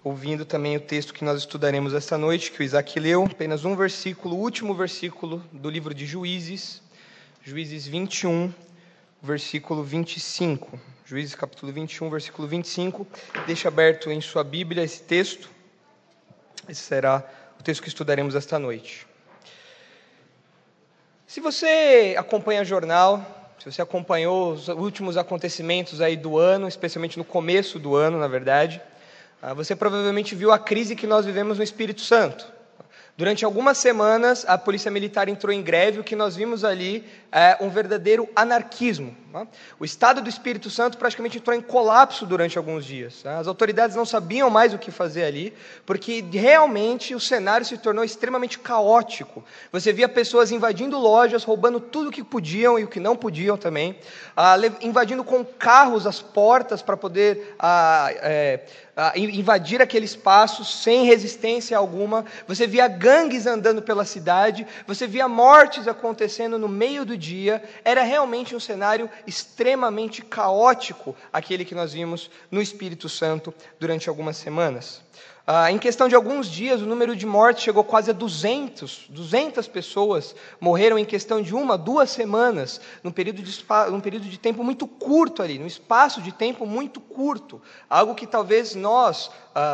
ouvindo também o texto que nós estudaremos esta noite, que o Isaac leu, apenas um versículo, o último versículo do livro de Juízes, Juízes 21, versículo 25. Juízes capítulo 21, versículo 25. Deixa aberto em sua Bíblia esse texto. Esse será o texto que estudaremos esta noite. Se você acompanha jornal, se você acompanhou os últimos acontecimentos aí do ano, especialmente no começo do ano, na verdade, você provavelmente viu a crise que nós vivemos no Espírito Santo. Durante algumas semanas, a Polícia Militar entrou em greve, o que nós vimos ali é um verdadeiro anarquismo. O Estado do Espírito Santo praticamente entrou em colapso durante alguns dias. As autoridades não sabiam mais o que fazer ali, porque realmente o cenário se tornou extremamente caótico. Você via pessoas invadindo lojas, roubando tudo o que podiam e o que não podiam também, invadindo com carros as portas para poder invadir aquele espaço sem resistência alguma. Você via gangues andando pela cidade, você via mortes acontecendo no meio do dia. Era realmente um cenário extremamente caótico, aquele que nós vimos no Espírito Santo durante algumas semanas. Em questão de alguns dias, o número de mortes chegou quase a 200 pessoas morreram em questão de 2 semanas, num período de tempo muito curto ali, num espaço de tempo muito curto, algo que talvez nós,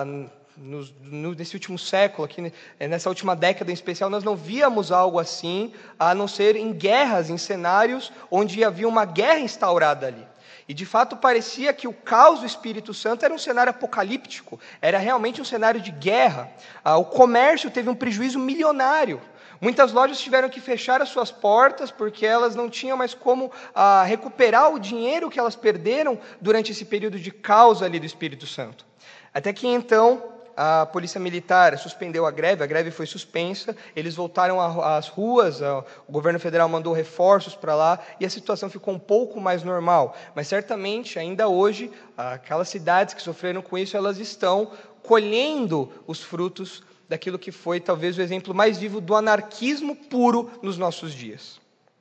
nesse último século, aqui, nessa última década em especial, nós não víamos algo assim, a não ser em guerras, em cenários onde havia uma guerra instaurada ali. E de fato parecia que o caos do Espírito Santo era um cenário apocalíptico, era realmente um cenário de guerra. O comércio teve um prejuízo milionário. Muitas lojas tiveram que fechar as suas portas porque elas não tinham mais como recuperar o dinheiro que elas perderam durante esse período de caos ali do Espírito Santo. Até que então a Polícia Militar suspendeu a greve foi suspensa, eles voltaram às ruas, o governo federal mandou reforços para lá e a situação ficou um pouco mais normal. Mas certamente, ainda hoje, aquelas cidades que sofreram com isso, elas estão colhendo os frutos daquilo que foi talvez o exemplo mais vivo do anarquismo puro nos nossos dias.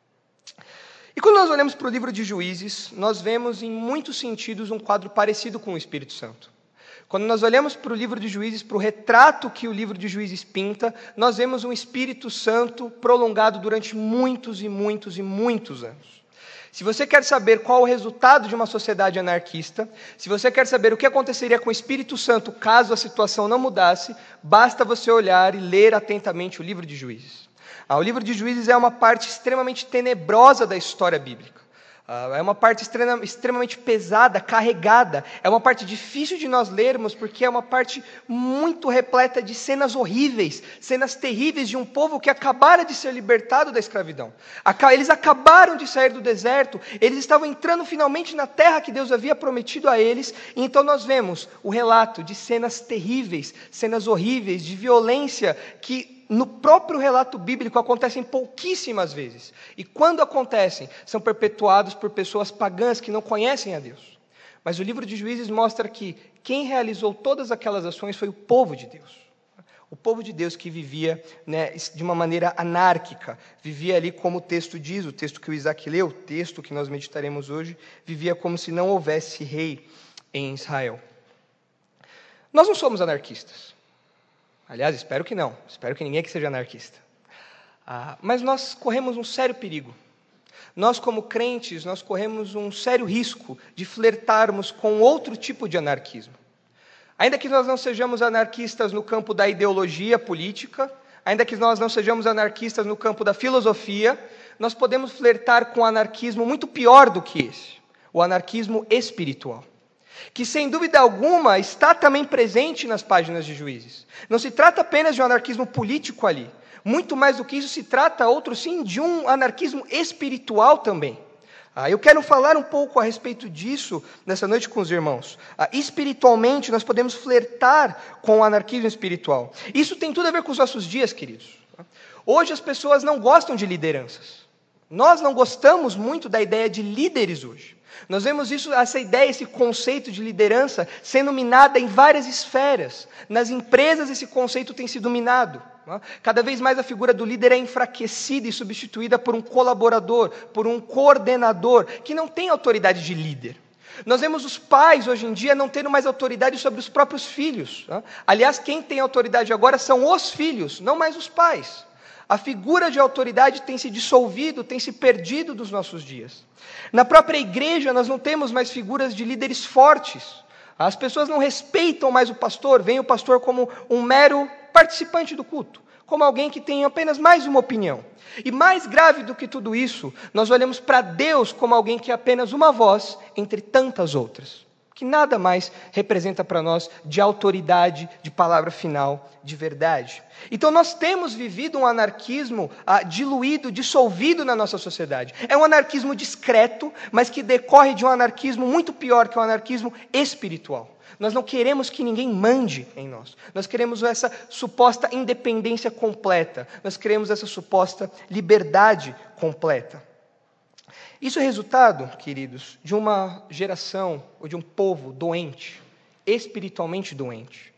E quando nós olhamos para o livro de Juízes, nós vemos em muitos sentidos um quadro parecido com o Espírito Santo. Quando nós olhamos para o livro de Juízes, para o retrato que o livro de Juízes pinta, nós vemos um Espírito Santo prolongado durante muitos e muitos e muitos anos. Se você quer saber qual o resultado de uma sociedade anarquista, se você quer saber o que aconteceria com o Espírito Santo caso a situação não mudasse, basta você olhar e ler atentamente o livro de Juízes. O livro de Juízes é uma parte extremamente tenebrosa da história bíblica. É uma parte extremamente pesada, carregada. É uma parte difícil de nós lermos, porque é uma parte muito repleta de cenas horríveis, cenas terríveis de um povo que acabara de ser libertado da escravidão. Eles acabaram de sair do deserto, eles estavam entrando finalmente na terra que Deus havia prometido a eles, e então nós vemos o relato de cenas terríveis, cenas horríveis, de violência que no próprio relato bíblico acontecem pouquíssimas vezes. E quando acontecem, são perpetuados por pessoas pagãs que não conhecem a Deus. Mas o livro de Juízes mostra que quem realizou todas aquelas ações foi o povo de Deus. O povo de Deus que vivia de uma maneira anárquica, vivia ali como o texto diz, o texto que o Isaac leu, o texto que nós meditaremos hoje, vivia como se não houvesse rei em Israel. Nós não somos anarquistas. Aliás, espero que não. Espero que ninguém aqui seja anarquista. Mas nós corremos um sério perigo. Nós, como crentes, nós corremos um sério risco de flertarmos com outro tipo de anarquismo. Ainda que nós não sejamos anarquistas no campo da ideologia política, ainda que nós não sejamos anarquistas no campo da filosofia, nós podemos flertar com um anarquismo muito pior do que esse, o anarquismo espiritual, que sem dúvida alguma está também presente nas páginas de Juízes. Não se trata apenas de um anarquismo político ali, muito mais do que isso se trata, outro sim, de um anarquismo espiritual também. Eu quero falar um pouco a respeito disso nessa noite com os irmãos. Espiritualmente nós podemos flertar com o anarquismo espiritual. Isso tem tudo a ver com os nossos dias, queridos. Hoje as pessoas não gostam de lideranças. Nós não gostamos muito da ideia de líderes hoje. Nós vemos essa ideia, esse conceito de liderança sendo minada em várias esferas. Nas empresas esse conceito tem sido minado. Cada vez mais a figura do líder é enfraquecida e substituída por um colaborador, por um coordenador, que não tem autoridade de líder. Nós vemos os pais, hoje em dia, não tendo mais autoridade sobre os próprios filhos. Aliás, quem tem autoridade agora são os filhos, não mais os pais. A figura de autoridade tem se dissolvido, tem se perdido dos nossos dias. Na própria igreja, nós não temos mais figuras de líderes fortes. As pessoas não respeitam mais o pastor, veem o pastor como um mero participante do culto, como alguém que tem apenas mais uma opinião. E mais grave do que tudo isso, nós olhamos para Deus como alguém que é apenas uma voz entre tantas outras, que nada mais representa para nós de autoridade, de palavra final, de verdade. Então nós temos vivido um anarquismo diluído, dissolvido na nossa sociedade. É um anarquismo discreto, mas que decorre de um anarquismo muito pior, que é o anarquismo espiritual. Nós não queremos que ninguém mande em nós. Nós queremos essa suposta independência completa. Nós queremos essa suposta liberdade completa. Isso é resultado, queridos, de uma geração ou de um povo doente, espiritualmente doente.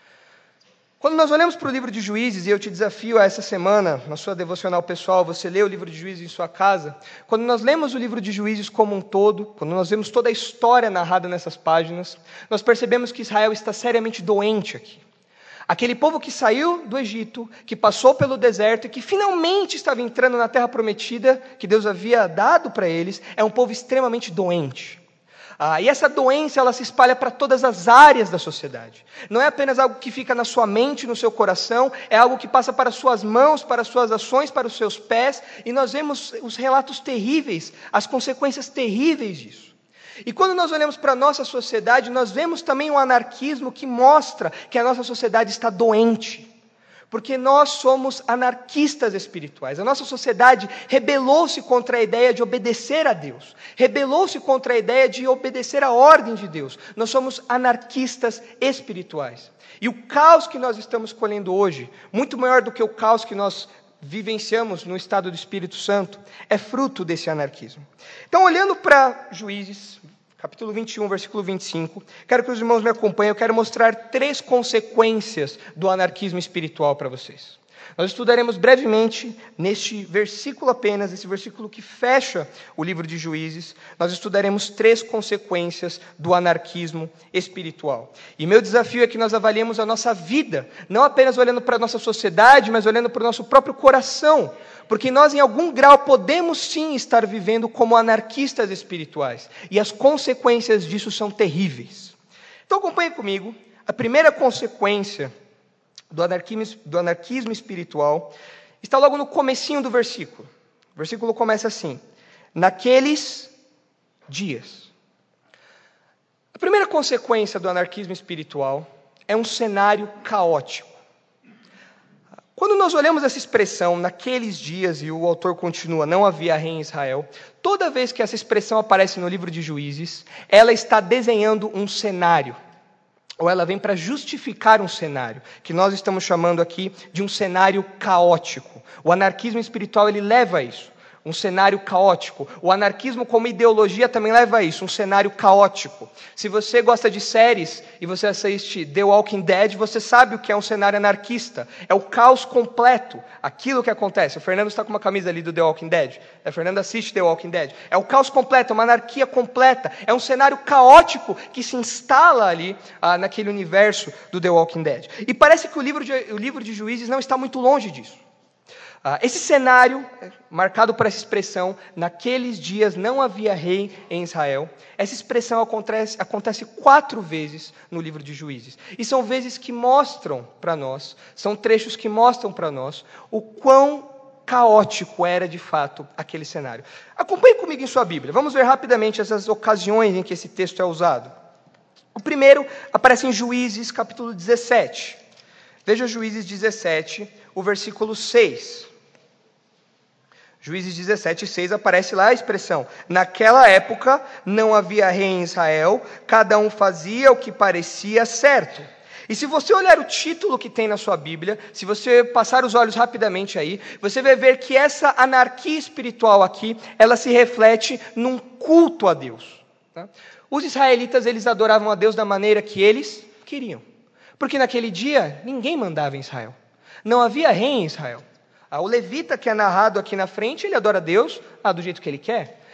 Quando nós olhamos para o livro de Juízes, e eu te desafio a essa semana, na sua devocional pessoal, você lê o livro de Juízes em sua casa, quando nós lemos o livro de Juízes como um todo, quando nós vemos toda a história narrada nessas páginas, nós percebemos que Israel está seriamente doente aqui. Aquele povo que saiu do Egito, que passou pelo deserto e que finalmente estava entrando na terra prometida, que Deus havia dado para eles, é um povo extremamente doente. E essa doença, ela se espalha para todas as áreas da sociedade. Não é apenas algo que fica na sua mente, no seu coração, é algo que passa para as suas mãos, para as suas ações, para os seus pés, e nós vemos os relatos terríveis, as consequências terríveis disso. E quando nós olhamos para a nossa sociedade, nós vemos também um anarquismo que mostra que a nossa sociedade está doente. Porque nós somos anarquistas espirituais. A nossa sociedade rebelou-se contra a ideia de obedecer a Deus. Rebelou-se contra a ideia de obedecer à ordem de Deus. Nós somos anarquistas espirituais. E o caos que nós estamos colhendo hoje, muito maior do que o caos que nós vivenciamos no estado do Espírito Santo, é fruto desse anarquismo. Então, olhando para Juízes, capítulo 21, versículo 25, quero que os irmãos me acompanhem, eu quero mostrar 3 consequências do anarquismo espiritual para vocês. Nós estudaremos brevemente, neste versículo apenas, esse versículo que fecha o livro de Juízes, nós estudaremos 3 consequências do anarquismo espiritual. E meu desafio é que nós avaliemos a nossa vida, não apenas olhando para a nossa sociedade, mas olhando para o nosso próprio coração, porque nós em algum grau podemos sim estar vivendo como anarquistas espirituais, e as consequências disso são terríveis. Então acompanhe comigo, a primeira consequência do anarquismo espiritual está logo no comecinho do versículo. O versículo começa assim: naqueles dias. A primeira consequência do anarquismo espiritual é um cenário caótico. Quando nós olhamos essa expressão, naqueles dias, e o autor continua, não havia rei em Israel, toda vez que essa expressão aparece no livro de Juízes, ela está desenhando um cenário, ou ela vem para justificar um cenário, que nós estamos chamando aqui de um cenário caótico. O anarquismo espiritual, ele leva a isso. Um cenário caótico. O anarquismo como ideologia também leva a isso, um cenário caótico. Se você gosta de séries e você assiste The Walking Dead, você sabe o que é um cenário anarquista. É o caos completo, aquilo que acontece. O Fernando está com uma camisa ali do The Walking Dead. O Fernando assiste The Walking Dead. É o caos completo, uma anarquia completa. É um cenário caótico que se instala ali naquele universo do The Walking Dead. E parece que o livro de Juízes não está muito longe disso. Esse cenário, marcado por essa expressão, naqueles dias não havia rei em Israel, essa expressão acontece 4 vezes no livro de Juízes. E são vezes que mostram para nós, são trechos que mostram para nós o quão caótico era de fato aquele cenário. Acompanhe comigo em sua Bíblia, vamos ver rapidamente essas ocasiões em que esse texto é usado. O primeiro aparece em Juízes capítulo 17. Veja Juízes 17, o versículo 6. Juízes 17, 6, aparece lá a expressão: naquela época não havia rei em Israel, cada um fazia o que parecia certo. E se você olhar o título que tem na sua Bíblia, se você passar os olhos rapidamente aí, você vai ver que essa anarquia espiritual aqui, ela se reflete num culto a Deus. Tá? Os israelitas, eles adoravam a Deus da maneira que eles queriam. Porque naquele dia, ninguém mandava em Israel. Não havia rei em Israel. O levita que é narrado aqui na frente, ele adora a Deus do jeito que ele quer.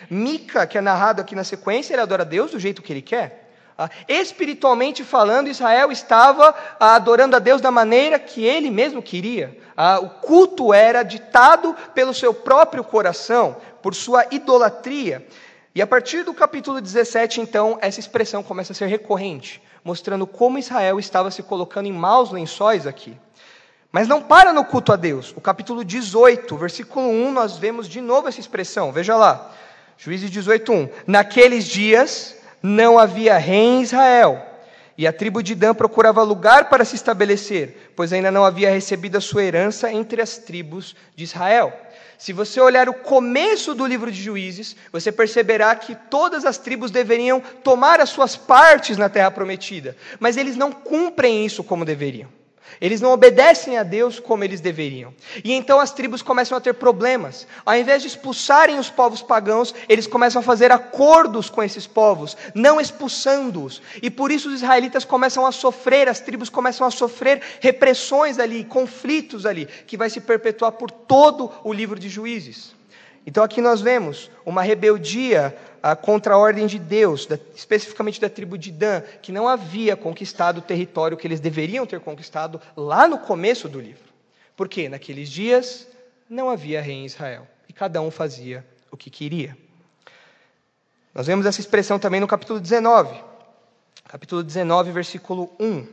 Mica, que é narrado aqui na sequência, ele adora a Deus do jeito que ele quer. Espiritualmente falando, Israel estava adorando a Deus da maneira que ele mesmo queria. O culto era ditado pelo seu próprio coração, por sua idolatria. E a partir do capítulo 17, então, essa expressão começa a ser recorrente, mostrando como Israel estava se colocando em maus lençóis aqui. Mas não para no culto a Deus. O capítulo 18, versículo 1, nós vemos de novo essa expressão. Veja lá, Juízes 18:1. Naqueles dias não havia rei em Israel, e a tribo de Dan procurava lugar para se estabelecer, pois ainda não havia recebido a sua herança entre as tribos de Israel. Se você olhar o começo do livro de Juízes, você perceberá que todas as tribos deveriam tomar as suas partes na terra prometida, mas eles não cumprem isso como deveriam. Eles não obedecem a Deus como eles deveriam. E então as tribos começam a ter problemas. Ao invés de expulsarem os povos pagãos, eles começam a fazer acordos com esses povos, não expulsando-os. E por isso os israelitas começam a sofrer, as tribos começam a sofrer repressões ali, conflitos ali, que vai se perpetuar por todo o livro de Juízes. Então aqui nós vemos uma rebeldia contra a ordem de Deus, especificamente da tribo de Dan, que não havia conquistado o território que eles deveriam ter conquistado lá no começo do livro. Porque naqueles dias não havia rei em Israel, e cada um fazia o que queria. Nós vemos essa expressão também no capítulo 19. Capítulo 19, versículo 1.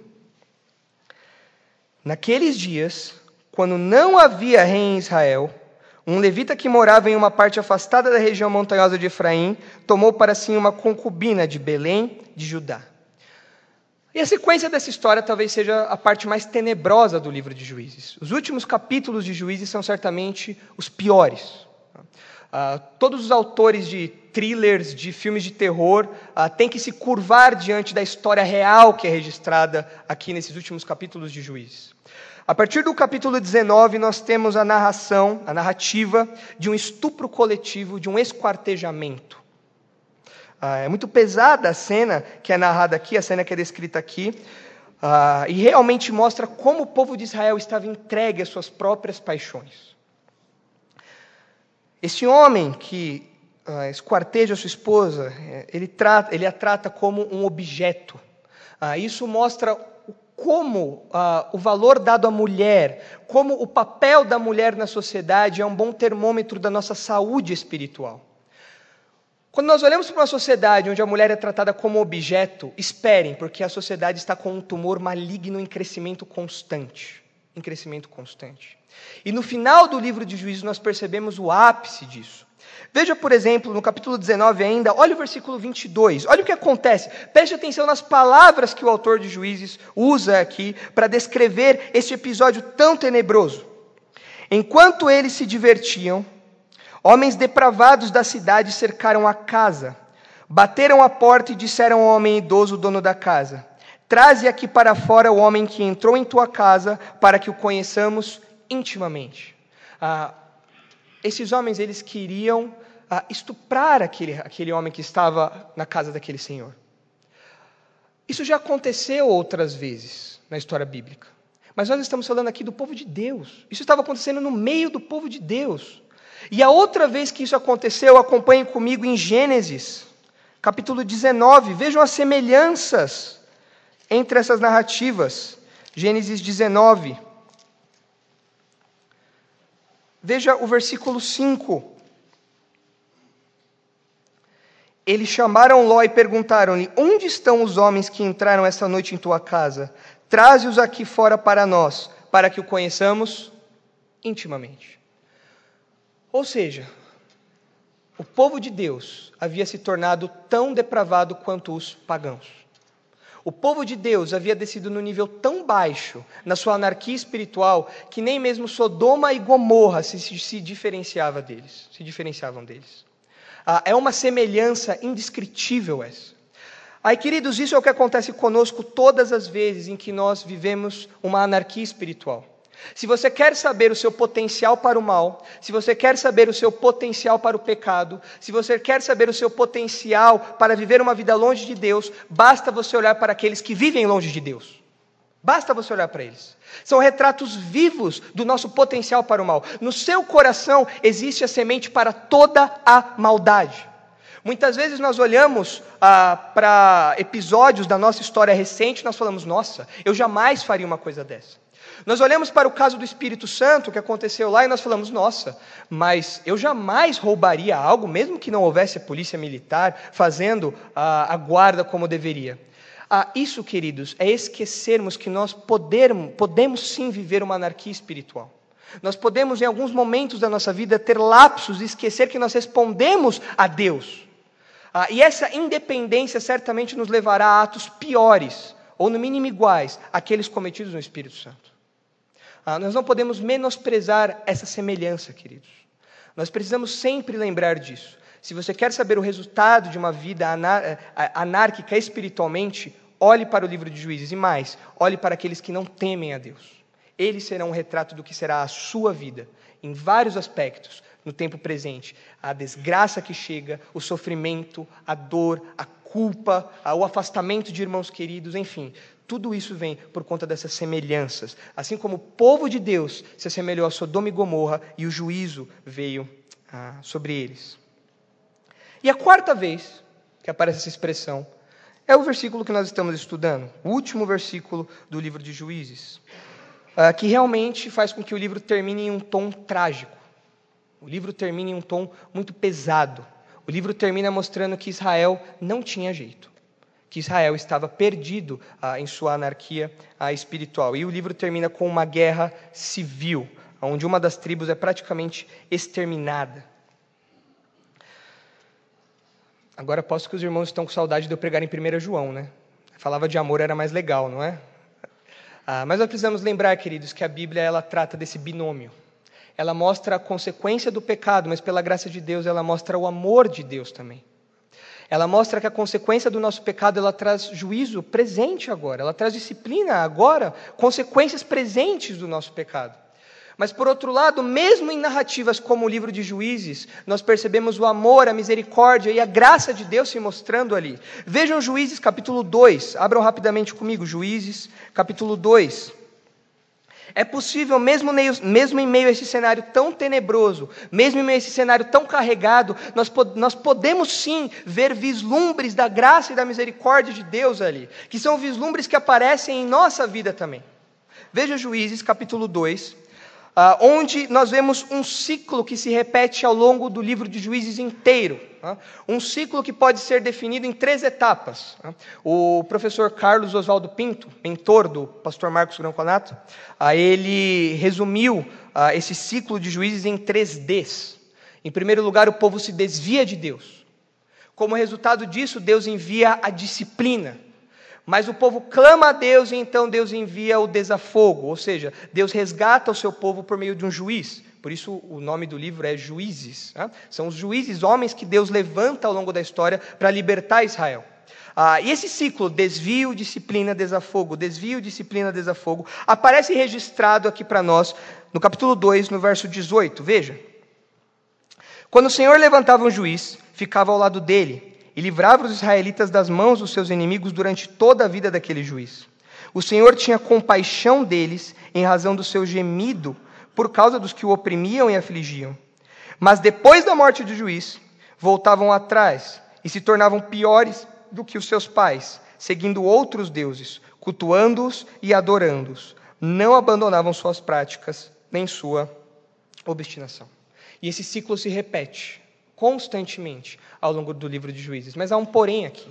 Naqueles dias, quando não havia rei em Israel, um levita que morava em uma parte afastada da região montanhosa de Efraim tomou para si uma concubina de Belém, de Judá. E a sequência dessa história talvez seja a parte mais tenebrosa do livro de Juízes. Os últimos capítulos de Juízes são certamente os piores. Todos os autores de thrillers, de filmes de terror, têm que se curvar diante da história real que é registrada aqui nesses últimos capítulos de Juízes. A partir do capítulo 19, nós temos a narrativa de um estupro coletivo, de um esquartejamento. É muito pesada a cena que é narrada aqui, a cena que é descrita aqui, e realmente mostra como o povo de Israel estava entregue às suas próprias paixões. Esse homem que esquarteja sua esposa, ele a trata como um objeto. Isso mostra como o valor dado à mulher, como o papel da mulher na sociedade é um bom termômetro da nossa saúde espiritual. Quando nós olhamos para uma sociedade onde a mulher é tratada como objeto, esperem, porque a sociedade está com um tumor maligno em crescimento constante. E no final do livro de Juízes nós percebemos o ápice disso. Veja, por exemplo, no capítulo 19 ainda, olha o versículo 22, olha o que acontece, preste atenção nas palavras que o autor de Juízes usa aqui para descrever este episódio tão tenebroso. Enquanto eles se divertiam, homens depravados da cidade cercaram a casa, bateram a porta e disseram ao homem idoso, dono da casa: traze aqui para fora o homem que entrou em tua casa, para que o conheçamos intimamente. Esses homens, eles queriam estuprar aquele homem que estava na casa daquele senhor. Isso já aconteceu outras vezes na história bíblica. Mas nós estamos falando aqui do povo de Deus. Isso estava acontecendo no meio do povo de Deus. E a outra vez que isso aconteceu, acompanhem comigo em Gênesis, capítulo 19. Vejam as semelhanças entre essas narrativas. Gênesis 19. Veja o versículo 5. Eles chamaram Ló e perguntaram-lhe: onde estão os homens que entraram esta noite em tua casa? Traze-os aqui fora para nós, para que o conheçamos intimamente. Ou seja, o povo de Deus havia se tornado tão depravado quanto os pagãos. O povo de Deus havia descido no nível tão baixo, na sua anarquia espiritual, que nem mesmo Sodoma e Gomorra se diferenciavam deles. É uma semelhança indescritível essa. Aí, queridos, isso é o que acontece conosco todas as vezes em que nós vivemos uma anarquia espiritual. Se você quer saber o seu potencial para o mal, se você quer saber o seu potencial para o pecado, se você quer saber o seu potencial para viver uma vida longe de Deus, basta você olhar para aqueles que vivem longe de Deus. Basta você olhar para eles. São retratos vivos do nosso potencial para o mal. No seu coração existe a semente para toda a maldade. Muitas vezes nós olhamos para episódios da nossa história recente e nós falamos, nossa, eu jamais faria uma coisa dessa. Nós olhamos para o caso do Espírito Santo que aconteceu lá e nós falamos, nossa, mas eu jamais roubaria algo, mesmo que não houvesse a polícia militar fazendo a guarda como deveria. Isso, queridos, é esquecermos que nós podemos sim viver uma anarquia espiritual. Nós podemos, em alguns momentos da nossa vida, ter lapsos e esquecer que nós respondemos a Deus. E essa independência certamente nos levará a atos piores, ou no mínimo iguais, àqueles cometidos no Espírito Santo. Nós não podemos menosprezar essa semelhança, queridos. Nós precisamos sempre lembrar disso. Se você quer saber o resultado de uma vida anárquica espiritualmente, olhe para o livro de Juízes e mais, olhe para aqueles que não temem a Deus. Eles serão um retrato do que será a sua vida, em vários aspectos, no tempo presente. A desgraça que chega, o sofrimento, a dor, a culpa, o afastamento de irmãos queridos, enfim. Tudo isso vem por conta dessas semelhanças. Assim como o povo de Deus se assemelhou a Sodoma e Gomorra e o juízo veio sobre eles. E a quarta vez que aparece essa expressão é o versículo que nós estamos estudando, o último versículo do livro de Juízes, que realmente faz com que o livro termine em um tom trágico. O livro termina em um tom muito pesado. O livro termina mostrando que Israel não tinha jeito, que Israel estava perdido em sua anarquia espiritual. E o livro termina com uma guerra civil, onde uma das tribos é praticamente exterminada. Agora aposto que os irmãos estão com saudade de eu pregar em 1 João, né? Falava de amor, era mais legal, não é? Mas nós precisamos lembrar, queridos, que a Bíblia ela trata desse binômio. Ela mostra a consequência do pecado, mas pela graça de Deus ela mostra o amor de Deus também. Ela mostra que a consequência do nosso pecado, ela traz juízo presente agora, ela traz disciplina agora, consequências presentes do nosso pecado. Mas por outro lado, mesmo em narrativas como o livro de Juízes, nós percebemos o amor, a misericórdia e a graça de Deus se mostrando ali. Vejam Juízes capítulo 2, abram rapidamente comigo, Juízes capítulo 2. É possível, mesmo em meio a esse cenário tão tenebroso, mesmo em meio a esse cenário tão carregado, nós podemos sim ver vislumbres da graça e da misericórdia de Deus ali, que são vislumbres que aparecem em nossa vida também. Veja Juízes capítulo 2, onde nós vemos um ciclo que se repete ao longo do livro de Juízes inteiro. Um ciclo que pode ser definido em 3 etapas. O professor Carlos Oswaldo Pinto, mentor do pastor Marcos Granconato, ele resumiu esse ciclo de Juízes em 3 Ds. Em primeiro lugar, o povo se desvia de Deus. Como resultado disso, Deus envia a disciplina. Mas o povo clama a Deus e então Deus envia o desafogo, ou seja, Deus resgata o seu povo por meio de um juiz. Por isso o nome do livro é Juízes. São os juízes, homens que Deus levanta ao longo da história para libertar Israel. E esse ciclo, desvio, disciplina, desafogo, desvio, disciplina, desafogo, aparece registrado aqui para nós no capítulo 2, no verso 18. Veja. Quando o Senhor levantava um juiz, ficava ao lado dele, e livrava os israelitas das mãos dos seus inimigos durante toda a vida daquele juiz. O Senhor tinha compaixão deles em razão do seu gemido, por causa dos que o oprimiam e afligiam. Mas depois da morte do juiz, voltavam atrás e se tornavam piores do que os seus pais, seguindo outros deuses, cultuando-os e adorando-os. Não abandonavam suas práticas, nem sua obstinação. E esse ciclo se repete constantemente ao longo do livro de Juízes. Mas há um porém aqui.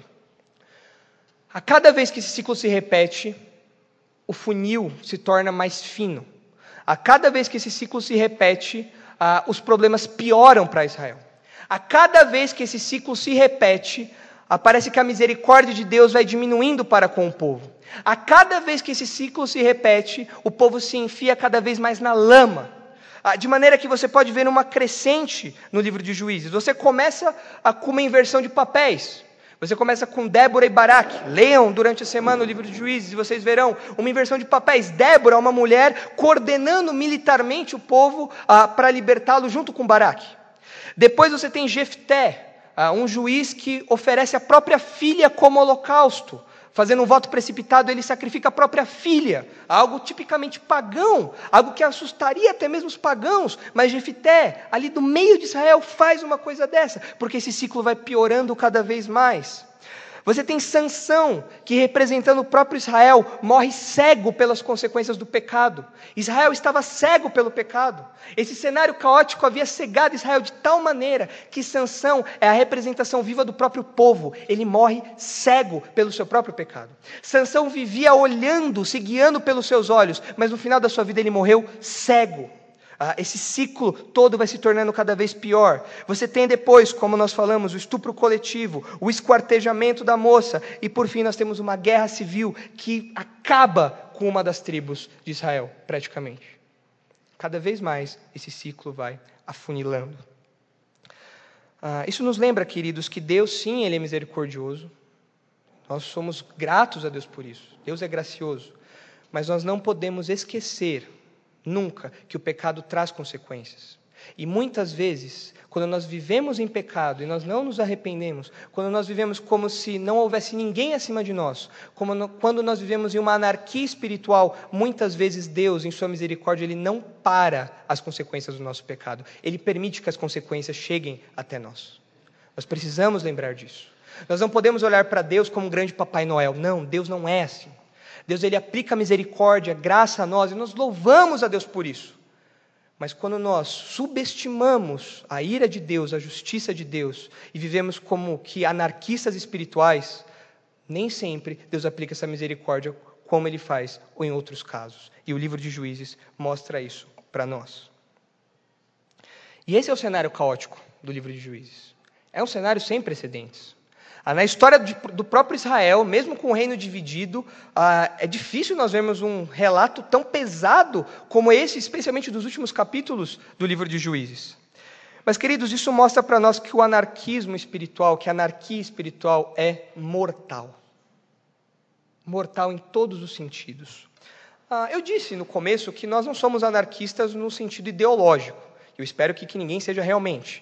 A cada vez que esse ciclo se repete, o funil se torna mais fino. A cada vez que esse ciclo se repete, os problemas pioram para Israel. A cada vez que esse ciclo se repete, parece que a misericórdia de Deus vai diminuindo para com o povo. A cada vez que esse ciclo se repete, o povo se enfia cada vez mais na lama. De maneira que você pode ver uma crescente no livro de Juízes. Você começa com uma inversão de papéis. Você começa com Débora e Baraque. Leiam durante a semana o livro de Juízes e vocês verão uma inversão de papéis. Débora é uma mulher coordenando militarmente o povo para libertá-lo junto com Baraque. Depois você tem Jefté, um juiz que oferece a própria filha como holocausto, Fazendo um voto precipitado, ele sacrifica a própria filha, algo tipicamente pagão, algo que assustaria até mesmo os pagãos, mas Jefité, ali do meio de Israel, faz uma coisa dessa, porque esse ciclo vai piorando cada vez mais. Você tem Sansão, que representando o próprio Israel, morre cego pelas consequências do pecado. Israel estava cego pelo pecado. Esse cenário caótico havia cegado Israel de tal maneira que Sansão é a representação viva do próprio povo. Ele morre cego pelo seu próprio pecado. Sansão vivia olhando, se guiando pelos seus olhos, mas no final da sua vida ele morreu cego. Esse ciclo todo vai se tornando cada vez pior. Você tem depois, como nós falamos, o estupro coletivo, o esquartejamento da moça, e por fim nós temos uma guerra civil que acaba com uma das tribos de Israel, praticamente. Cada vez mais esse ciclo vai afunilando. Isso nos lembra, queridos, que Deus sim, Ele é misericordioso. Nós somos gratos a Deus por isso. Deus é gracioso. Mas nós não podemos esquecer nunca que o pecado traz consequências. E muitas vezes, quando nós vivemos em pecado e nós não nos arrependemos, quando nós vivemos como se não houvesse ninguém acima de nós, quando nós vivemos em uma anarquia espiritual, muitas vezes Deus, em sua misericórdia, Ele não para as consequências do nosso pecado. Ele permite que as consequências cheguem até nós. Nós precisamos lembrar disso. Nós não podemos olhar para Deus como um grande Papai Noel. Não, Deus não é assim. Deus, Ele aplica misericórdia, graça a nós, e nós louvamos a Deus por isso. Mas quando nós subestimamos a ira de Deus, a justiça de Deus, e vivemos como que anarquistas espirituais, nem sempre Deus aplica essa misericórdia como Ele faz, ou em outros casos. E o livro de Juízes mostra isso para nós. E esse é o cenário caótico do livro de Juízes. É um cenário sem precedentes. Na história do próprio Israel, mesmo com o reino dividido, é difícil nós vermos um relato tão pesado como esse, especialmente dos últimos capítulos do livro de Juízes. Mas, queridos, isso mostra para nós que o anarquismo espiritual, que a anarquia espiritual é mortal. Mortal em todos os sentidos. Eu disse no começo que nós não somos anarquistas no sentido ideológico. Eu espero que ninguém seja realmente.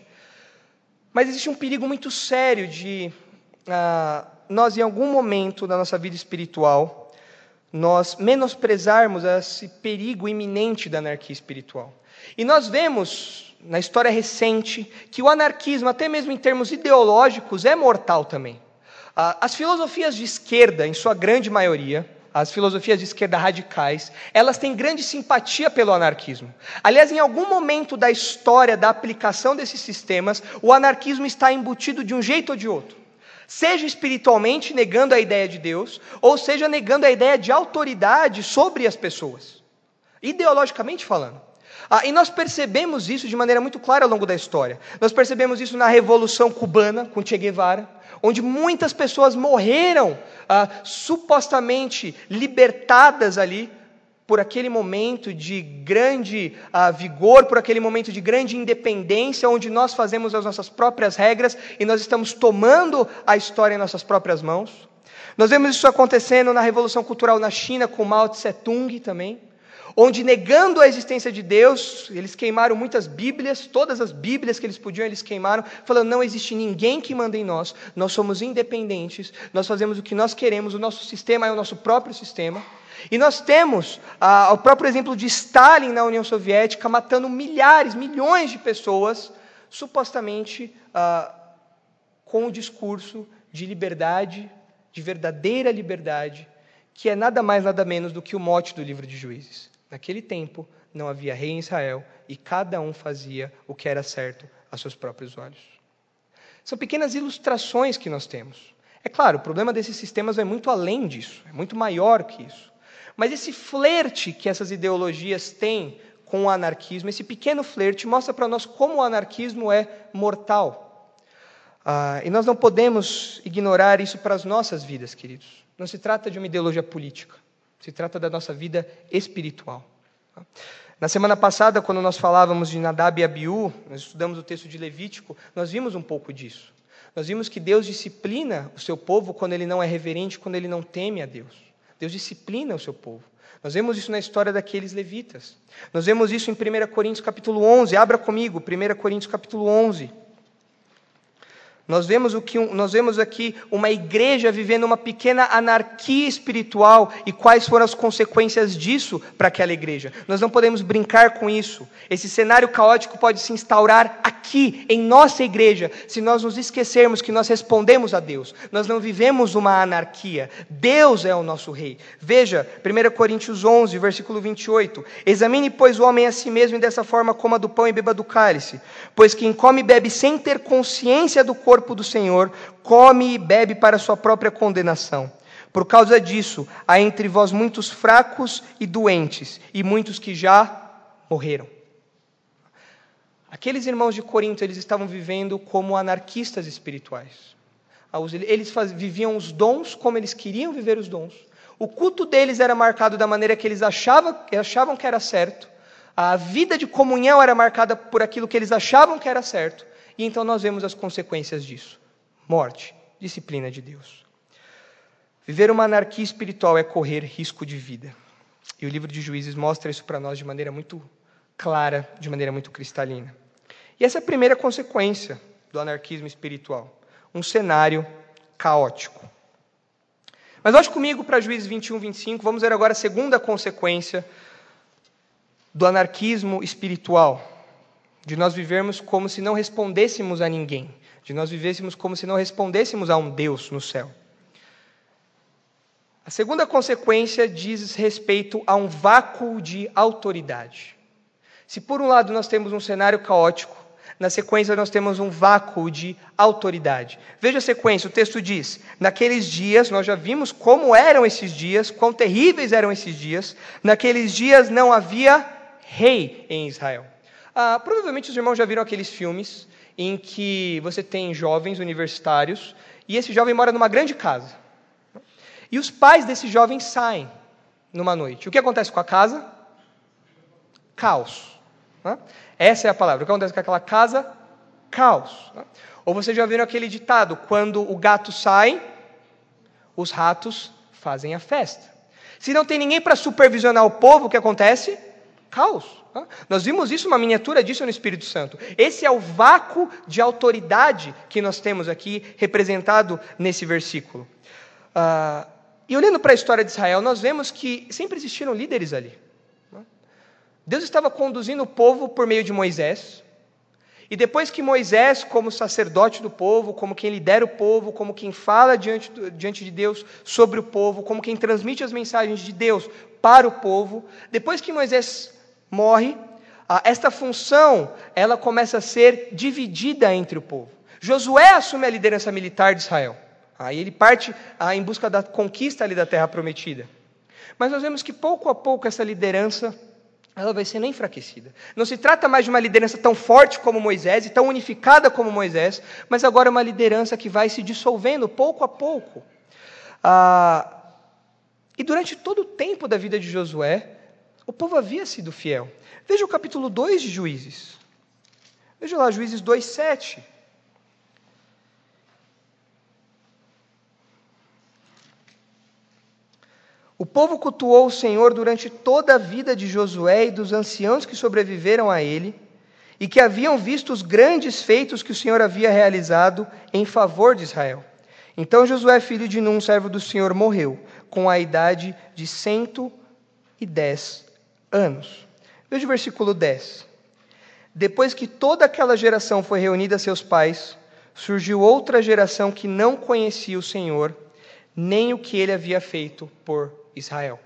Mas existe um perigo muito sério de nós, em algum momento da nossa vida espiritual, nós menosprezarmos esse perigo iminente da anarquia espiritual. E nós vemos, na história recente, que o anarquismo, até mesmo em termos ideológicos, é mortal também. As filosofias de esquerda, em sua grande maioria, as filosofias de esquerda radicais, elas têm grande simpatia pelo anarquismo. Aliás, em algum momento da história da aplicação desses sistemas, o anarquismo está embutido de um jeito ou de outro. Seja espiritualmente, negando a ideia de Deus, ou seja, negando a ideia de autoridade sobre as pessoas, ideologicamente falando. E nós percebemos isso de maneira muito clara ao longo da história. Nós percebemos isso na Revolução Cubana, com Che Guevara, onde muitas pessoas morreram, supostamente libertadas ali, por aquele momento de grande vigor, por aquele momento de grande independência, onde nós fazemos as nossas próprias regras e nós estamos tomando a história em nossas próprias mãos. Nós vemos isso acontecendo na Revolução Cultural na China, com Mao Tse-tung também, onde, negando a existência de Deus, eles queimaram muitas Bíblias, todas as Bíblias que eles podiam, eles queimaram, falando, não existe ninguém que manda em nós somos independentes, nós fazemos o que nós queremos, o nosso sistema é o nosso próprio sistema. E nós temos o próprio exemplo de Stalin na União Soviética, matando milhões de pessoas, supostamente com o discurso de liberdade, de verdadeira liberdade, que é nada mais, nada menos do que o mote do livro de Juízes. Naquele tempo, não havia rei em Israel, e cada um fazia o que era certo a seus próprios olhos. São pequenas ilustrações que nós temos. É claro, o problema desses sistemas vai muito além disso, é muito maior que isso. Mas esse flerte que essas ideologias têm com o anarquismo, esse pequeno flerte, mostra para nós como o anarquismo é mortal. E nós não podemos ignorar isso para as nossas vidas, queridos. Não se trata de uma ideologia política, se trata da nossa vida espiritual. Na semana passada, quando nós falávamos de Nadab e Abiú, nós estudamos o texto de Levítico, nós vimos um pouco disso. Nós vimos que Deus disciplina o seu povo quando ele não é reverente, quando ele não teme a Deus. Deus disciplina o seu povo. Nós vemos isso na história daqueles levitas. Nós vemos isso em 1 Coríntios capítulo 11. Abra comigo, 1 Coríntios capítulo 11. Nós vemos aqui uma igreja vivendo uma pequena anarquia espiritual e quais foram as consequências disso para aquela igreja. Nós não podemos brincar com isso. Esse cenário caótico pode se instaurar aqui, em nossa igreja, se nós nos esquecermos que nós respondemos a Deus. Nós não vivemos uma anarquia. Deus é o nosso rei. Veja, 1 Coríntios 11, versículo 28. Examine, pois, o homem a si mesmo e dessa forma coma do pão e beba do cálice. Pois quem come e bebe sem ter consciência do corpo do Senhor, come e bebe para sua própria condenação. Por causa disso, há entre vós muitos fracos e doentes, e muitos que já morreram. Aqueles irmãos de Corinto, eles estavam vivendo como anarquistas espirituais. Eles viviam os dons como eles queriam viver os dons. O culto deles era marcado da maneira que eles achavam que era certo. A vida de comunhão era marcada por aquilo que eles achavam que era certo. E então nós vemos as consequências disso. Morte, disciplina de Deus. Viver uma anarquia espiritual é correr risco de vida. E o livro de Juízes mostra isso para nós de maneira muito clara, de maneira muito cristalina. E essa é a primeira consequência do anarquismo espiritual. Um cenário caótico. Mas volte comigo para Juízes 21, 25. Vamos ver agora a segunda consequência do anarquismo espiritual. De nós vivermos como se não respondêssemos a ninguém. De nós vivêssemos como se não respondêssemos a um Deus no céu. A segunda consequência diz respeito a um vácuo de autoridade. Se por um lado nós temos um cenário caótico, na sequência nós temos um vácuo de autoridade. Veja a sequência, o texto diz: naqueles dias, nós já vimos como eram esses dias, quão terríveis eram esses dias. Naqueles dias não havia rei em Israel. Provavelmente os irmãos já viram aqueles filmes em que você tem jovens universitários e esse jovem mora numa grande casa. E os pais desse jovem saem numa noite. O que acontece com a casa? Caos. Essa é a palavra. O que acontece com aquela casa? Caos. Ou vocês já viram aquele ditado: quando o gato sai, os ratos fazem a festa. Se não tem ninguém para supervisionar o povo, o que acontece? Caos. Nós vimos isso, uma miniatura disso no Espírito Santo. Esse é o vácuo de autoridade que nós temos aqui representado nesse versículo. E olhando para a história de Israel, nós vemos que sempre existiram líderes ali. Deus estava conduzindo o povo por meio de Moisés. E depois que Moisés, como sacerdote do povo, como quem lidera o povo, como quem fala diante de Deus sobre o povo, como quem transmite as mensagens de Deus para o povo, depois que Moisés morre, esta função ela começa a ser dividida entre o povo. Josué assume a liderança militar de Israel. Aí ele parte em busca da conquista ali da terra prometida. Mas nós vemos que pouco a pouco essa liderança ela vai sendo enfraquecida. Não se trata mais de uma liderança tão forte como Moisés e tão unificada como Moisés, mas agora é uma liderança que vai se dissolvendo pouco a pouco. E durante todo o tempo da vida de Josué, o povo havia sido fiel. Veja o capítulo 2 de Juízes. Veja lá, Juízes 2, 7. O povo cultuou o Senhor durante toda a vida de Josué e dos anciãos que sobreviveram a ele, e que haviam visto os grandes feitos que o Senhor havia realizado em favor de Israel. Então Josué, filho de Num, servo do Senhor, morreu, com a idade de 110 anos. Veja o versículo 10. Depois que toda aquela geração foi reunida a seus pais, surgiu outra geração que não conhecia o Senhor, nem o que ele havia feito por Israel.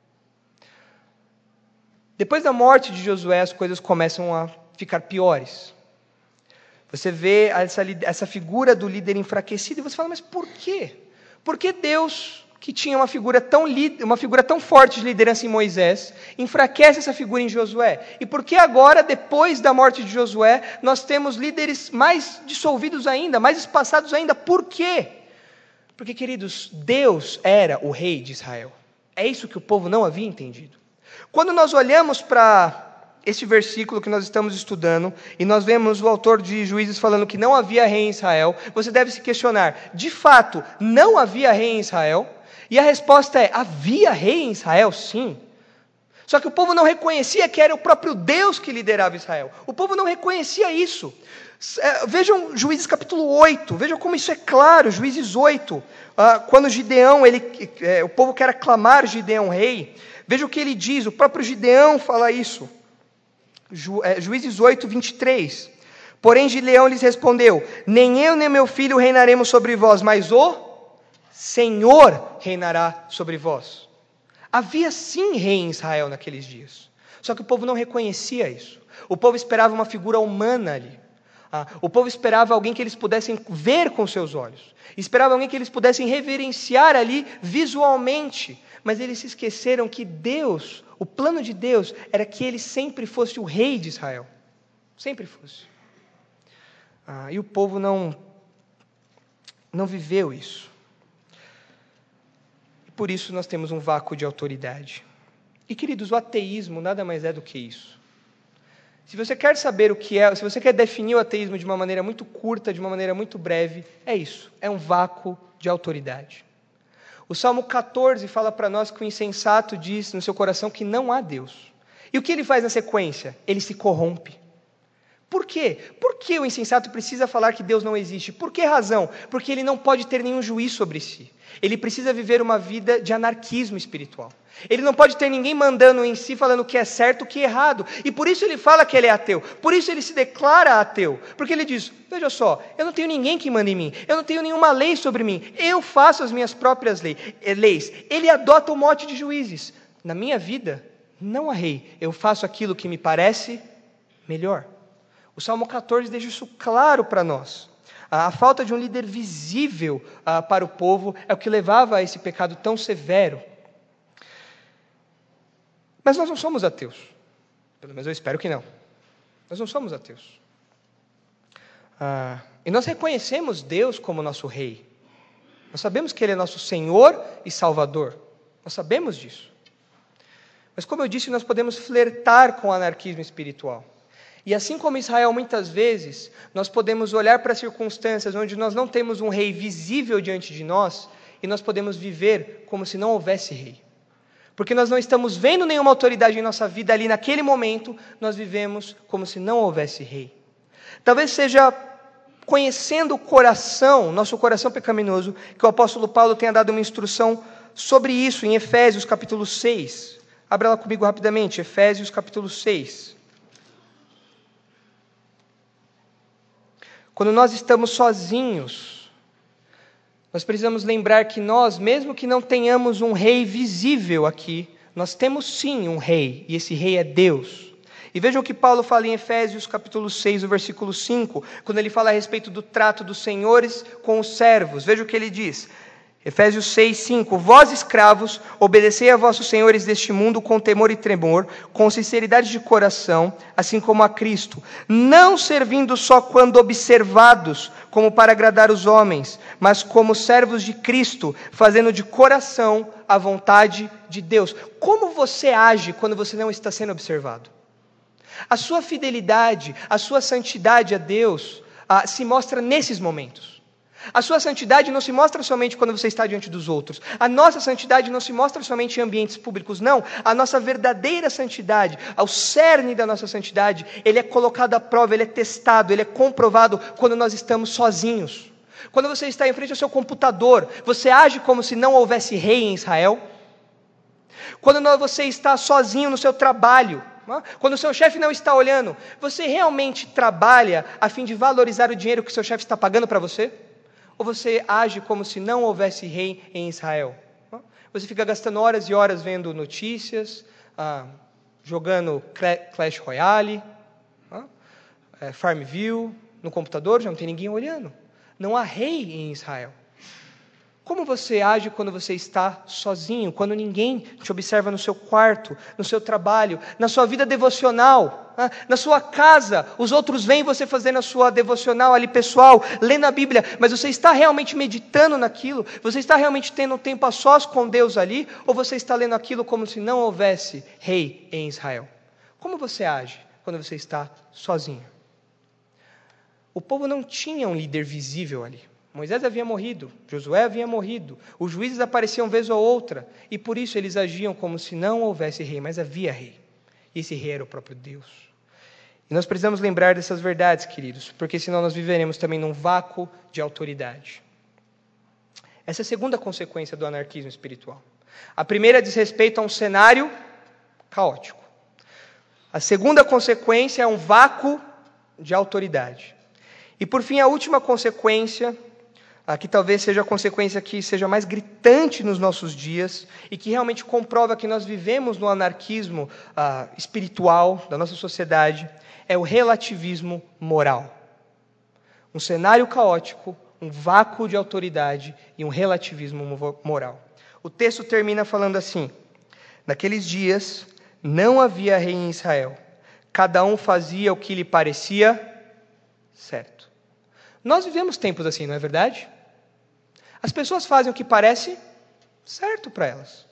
Depois da morte de Josué, as coisas começam a ficar piores. Você vê essa figura do líder enfraquecido e você fala, mas por quê? Por que Deus, que tinha uma figura tão forte de liderança em Moisés, enfraquece essa figura em Josué? E por que agora, depois da morte de Josué, nós temos líderes mais dissolvidos ainda, mais espaçados ainda? Por quê? Porque, queridos, Deus era o rei de Israel. É isso que o povo não havia entendido. Quando nós olhamos para este versículo que nós estamos estudando, e nós vemos o autor de Juízes falando que não havia rei em Israel, você deve se questionar, de fato, não havia rei em Israel? E a resposta é, havia rei em Israel? Sim. Só que o povo não reconhecia que era o próprio Deus que liderava Israel. O povo não reconhecia isso. Vejam Juízes capítulo 8, vejam como isso é claro, Juízes 8, quando Gideão, o povo quer aclamar Gideão rei, veja o que ele diz, o próprio Gideão fala isso, Juízes 8, 23, porém Gideão lhes respondeu, nem eu nem meu filho reinaremos sobre vós, mas o Senhor reinará sobre vós. Havia sim rei em Israel naqueles dias, só que o povo não reconhecia isso, o povo esperava uma figura humana ali. O povo esperava alguém que eles pudessem ver com seus olhos. Esperava alguém que eles pudessem reverenciar ali visualmente. Mas eles se esqueceram que Deus, o plano de Deus, era que ele sempre fosse o rei de Israel. Sempre fosse. E o povo não viveu isso. E por isso nós temos um vácuo de autoridade. E queridos, o ateísmo nada mais é do que isso. Se você quer saber o que é, se você quer definir o ateísmo de uma maneira muito curta, de uma maneira muito breve, é isso, é um vácuo de autoridade. O Salmo 14 fala para nós que o insensato diz no seu coração que não há Deus. E o que ele faz na sequência? Ele se corrompe. Por quê? Por que o insensato precisa falar que Deus não existe? Por que razão? Porque ele não pode ter nenhum juízo sobre si. Ele precisa viver uma vida de anarquismo espiritual. Ele não pode ter ninguém mandando em si, falando o que é certo, o que é errado. E por isso ele fala que ele é ateu. Por isso ele se declara ateu. Porque ele diz, veja só, eu não tenho ninguém que manda em mim. Eu não tenho nenhuma lei sobre mim. Eu faço as minhas próprias leis. Ele adota o mote de juízes. Na minha vida, não há rei. Eu faço aquilo que me parece melhor. O Salmo 14 deixa isso claro para nós. A falta de um líder visível para o povo é o que levava a esse pecado tão severo. Mas nós não somos ateus. Pelo menos eu espero que não. Nós não somos ateus. E nós reconhecemos Deus como nosso Rei. Nós sabemos que Ele é nosso Senhor e Salvador. Nós sabemos disso. Mas como eu disse, nós podemos flertar com o anarquismo espiritual. E assim como Israel, muitas vezes, nós podemos olhar para circunstâncias onde nós não temos um rei visível diante de nós, e nós podemos viver como se não houvesse rei. Porque nós não estamos vendo nenhuma autoridade em nossa vida ali naquele momento, nós vivemos como se não houvesse rei. Talvez seja conhecendo o coração, nosso coração pecaminoso, que o apóstolo Paulo tenha dado uma instrução sobre isso em Efésios capítulo 6. Abra lá comigo rapidamente, Efésios capítulo 6. Quando nós estamos sozinhos, nós precisamos lembrar que nós, mesmo que não tenhamos um rei visível aqui, nós temos sim um rei, e esse rei é Deus. E vejam o que Paulo fala em Efésios capítulo 6, o versículo 5, quando ele fala a respeito do trato dos senhores com os servos. Veja o que ele diz. Efésios 6, 5. Vós, escravos, obedecei a vossos senhores deste mundo com temor e tremor, com sinceridade de coração, assim como a Cristo, não servindo só quando observados, como para agradar os homens, mas como servos de Cristo, fazendo de coração a vontade de Deus. Como você age quando você não está sendo observado? A sua fidelidade, a sua santidade a Deus se mostra nesses momentos. A sua santidade não se mostra somente quando você está diante dos outros. A nossa santidade não se mostra somente em ambientes públicos, não. A nossa verdadeira santidade, ao cerne da nossa santidade, ele é colocado à prova, ele é testado, ele é comprovado quando nós estamos sozinhos. Quando você está em frente ao seu computador, você age como se não houvesse rei em Israel? Quando você está sozinho no seu trabalho, quando o seu chefe não está olhando, você realmente trabalha a fim de valorizar o dinheiro que o seu chefe está pagando para você? Ou você age como se não houvesse rei em Israel? Você fica gastando horas e horas vendo notícias, jogando Clash Royale, Farmville, no computador, já não tem ninguém olhando. Não há rei em Israel. Como você age quando você está sozinho, quando ninguém te observa no seu quarto, no seu trabalho, na sua vida devocional, na sua casa? Os outros veem você fazendo a sua devocional ali pessoal, lendo a Bíblia, mas você está realmente meditando naquilo? Você está realmente tendo um tempo a sós com Deus ali? Ou você está lendo aquilo como se não houvesse rei em Israel? Como você age quando você está sozinho? O povo não tinha um líder visível ali. Moisés havia morrido, Josué havia morrido, os juízes apareciam vez ou outra, e por isso eles agiam como se não houvesse rei, mas havia rei. E esse rei era o próprio Deus. E nós precisamos lembrar dessas verdades, queridos, porque senão nós viveremos também num vácuo de autoridade. Essa é a segunda consequência do anarquismo espiritual. A primeira diz respeito a um cenário caótico. A segunda consequência é um vácuo de autoridade. E por fim, a última consequência, que talvez seja a consequência que seja mais gritante nos nossos dias e que realmente comprova que nós vivemos no anarquismo espiritual da nossa sociedade, é o relativismo moral. Um cenário caótico, um vácuo de autoridade e um relativismo moral. O texto termina falando assim: naqueles dias não havia rei em Israel, cada um fazia o que lhe parecia certo. Nós vivemos tempos assim, não é verdade? As pessoas fazem o que parece certo para elas.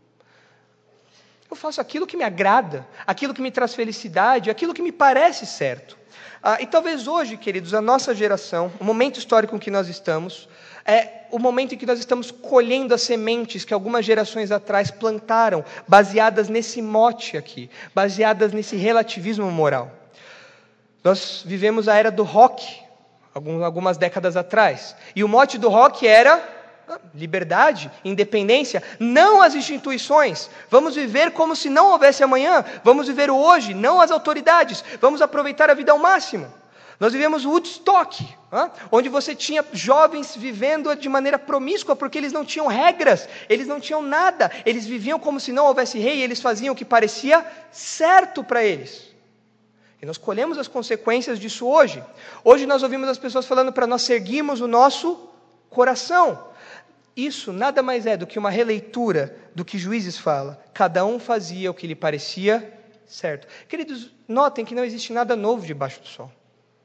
Eu faço aquilo que me agrada, aquilo que me traz felicidade, aquilo que me parece certo. E talvez hoje, queridos, a nossa geração, o momento histórico em que nós estamos, é o momento em que nós estamos colhendo as sementes que algumas gerações atrás plantaram, baseadas nesse mote aqui, baseadas nesse relativismo moral. Nós vivemos a era do rock, algumas décadas atrás, e o mote do rock era liberdade, independência, não as instituições. Vamos viver como se não houvesse amanhã, vamos viver o hoje, não as autoridades, vamos aproveitar a vida ao máximo. Nós vivemos o Woodstock, onde você tinha jovens vivendo de maneira promíscua, porque eles não tinham regras, eles não tinham nada, eles viviam como se não houvesse rei, e eles faziam o que parecia certo para eles. E nós colhemos as consequências disso hoje. Hoje nós ouvimos as pessoas falando para nós seguirmos o nosso coração. Isso nada mais é do que uma releitura do que Juízes fala. Cada um fazia o que lhe parecia certo. Queridos, notem que não existe nada novo debaixo do sol.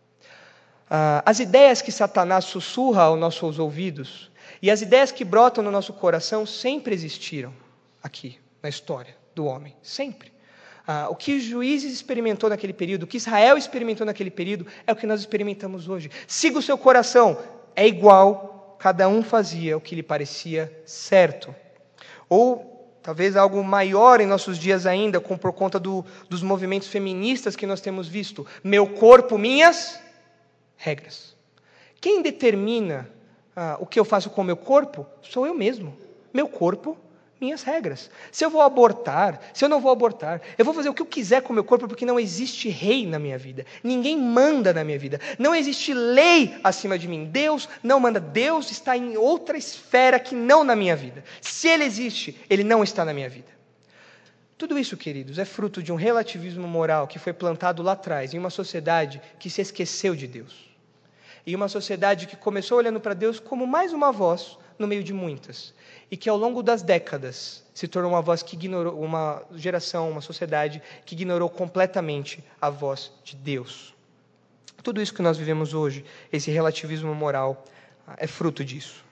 As ideias que Satanás sussurra aos nossos ouvidos e as ideias que brotam no nosso coração sempre existiram aqui, na história do homem. Sempre. O que os Juízes experimentou naquele período, o que Israel experimentou naquele período, é o que nós experimentamos hoje. Siga o seu coração, é igual, cada um fazia o que lhe parecia certo. Ou talvez algo maior em nossos dias ainda, por conta dos movimentos feministas que nós temos visto. Meu corpo, minhas regras. Quem determina o que eu faço com o meu corpo? Sou eu mesmo. Meu corpo, minhas regras. Se eu vou abortar, se eu não vou abortar, eu vou fazer o que eu quiser com o meu corpo, porque não existe rei na minha vida. Ninguém manda na minha vida. Não existe lei acima de mim. Deus não manda. Deus está em outra esfera que não na minha vida. Se Ele existe, Ele não está na minha vida. Tudo isso, queridos, é fruto de um relativismo moral que foi plantado lá atrás, em uma sociedade que se esqueceu de Deus. E uma sociedade que começou olhando para Deus como mais uma voz no meio de muitas. E que ao longo das décadas se tornou uma voz que ignorou, uma geração, uma sociedade que ignorou completamente a voz de Deus. Tudo isso que nós vivemos hoje, esse relativismo moral, é fruto disso.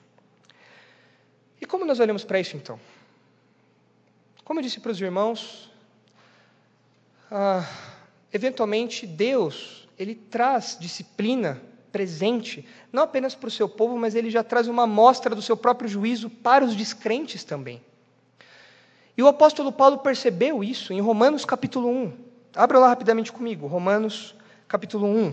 E como nós olhamos para isso então? Como eu disse para os irmãos, eventualmente Deus, Ele traz disciplina presente, não apenas para o seu povo, mas Ele já traz uma amostra do seu próprio juízo para os descrentes também. E o apóstolo Paulo percebeu isso em Romanos capítulo 1. Abra lá rapidamente comigo, Romanos capítulo 1.